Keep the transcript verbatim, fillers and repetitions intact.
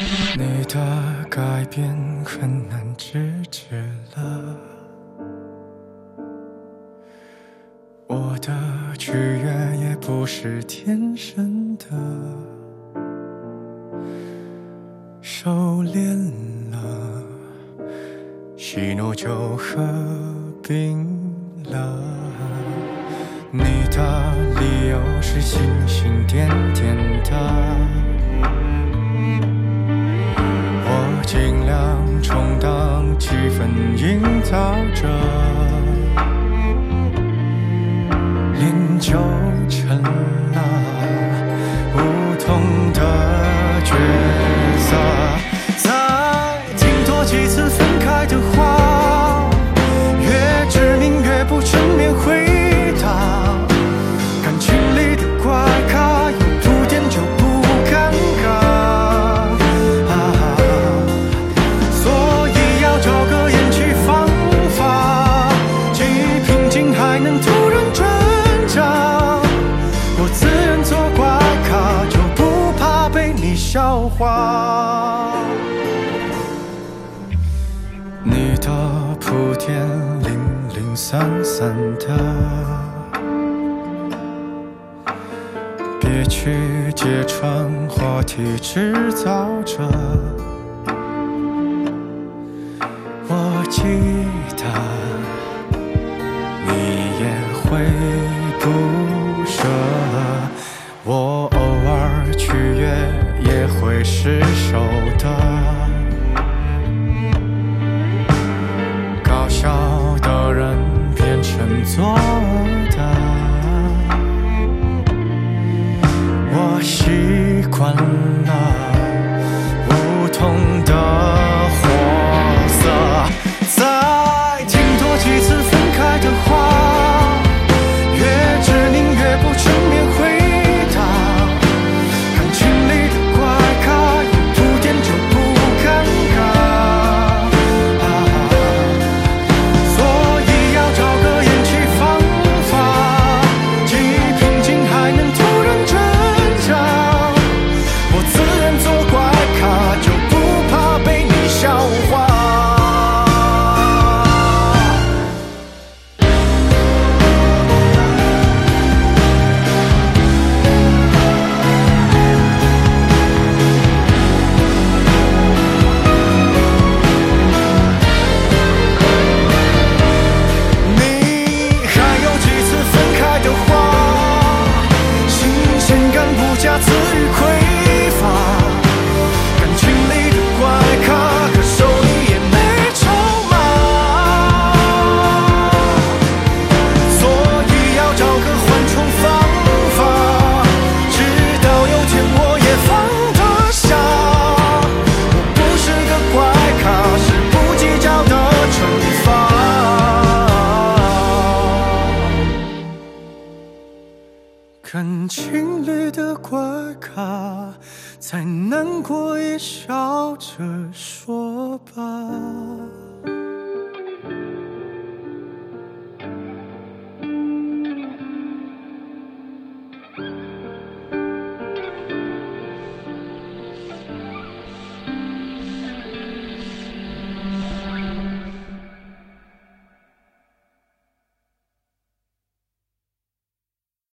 你的改变很难制止了，我的取悦也不是天生的，收敛了，喜怒就合并了。你的理由是星星点点的，我尽量充当气氛营造者，脸就成了不同的角色。再听多几次分开的话，越致命越不正面回答，感情里的怪咖有铺垫就不尴尬、啊、所以要找个演技方法，既平静还能突然挣扎，我自认做怪咖就不怕被你笑话。你的铺垫零零散散的，别去揭穿话题制造者，我记得你也会不舍，我偶尔取悦也会失手的，搞笑的人变成做的，我习惯了不同的货色。再听多几次分开的话，越致命越不正面回答，感情里的怪咖有铺垫就不尴尬、啊、所以要找个演技方法，既平静还能突然挣扎，我自认做怪咖就不怕被你笑话。你还有几次分开的话，新鲜感不加自愈匮乏，感情里的怪咖可收你也没筹码，所以要找个缓冲方法，直到有天我也放得下。我不是个怪咖，是不计较的惩罚，感情里的怪咖，再难过也笑着说吧。